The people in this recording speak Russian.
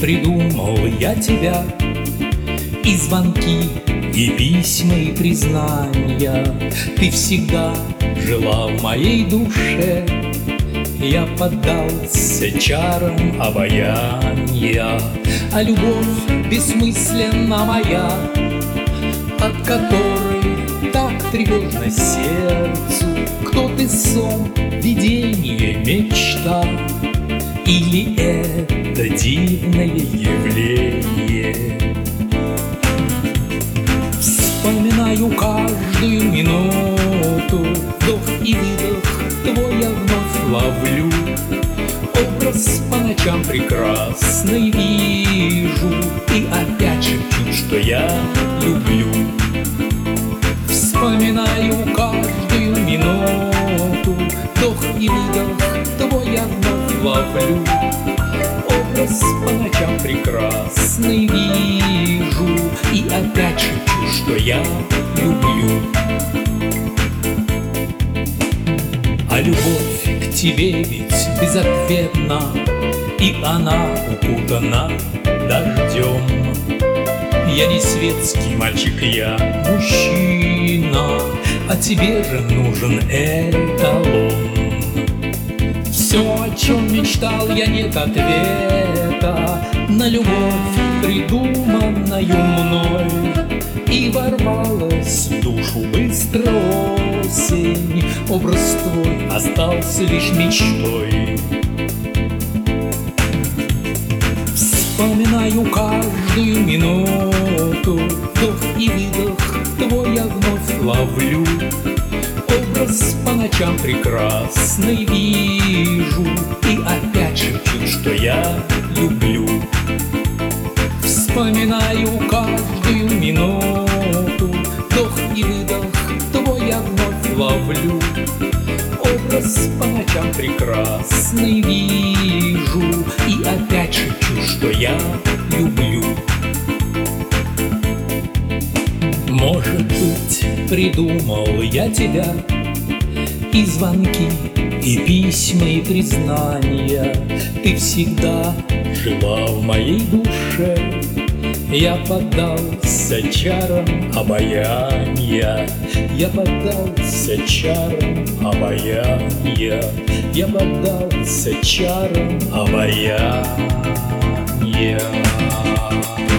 придумал я тебя, и звонки, и письма, и признания. Ты всегда жила в моей душе. Я поддался чарам обаяния, а любовь бессмысленна моя, от которой так тревожно сердцу. Кто ты, сон, видение, мечта, или это дивное явление? Вспоминаю каждую минуту, вдох и выдох твой я вновь ловлю. Образ по ночам прекрасный вижу, и опять шепчу, что я люблю. Вспоминаю каждую минуту, вдох и выдох твой я вновь ловлю. Образ по ночам прекрасный вижу, и опять шепчу, что я люблю. А любовь к тебе ведь безответна, и она укутана дождем. Я не светский мальчик, я мужчина, а тебе же нужен эталон. Все, о чем мечтал я, нет ответа на любовь, придуманную мной. И ворвалась в душу быстро осень, образ твой остался лишь мечтой. Вспоминаю каждую минуту, вдох и выдох твой я вновь ловлю. Образ по ночам прекрасный вижу, и опять шепчу, что я люблю. Вспоминаю каждую минуту, вдох и выдох твой я вновь ловлю. Образ по ночам прекрасный вижу, и опять шепчу, что я люблю. Может быть, придумал я тебя, и звонки, и письма, и признания. Ты всегда жила в моей душе. Я поддался чарам обаяния, я поддался чарам обаяния, я поддался чарам обаяния.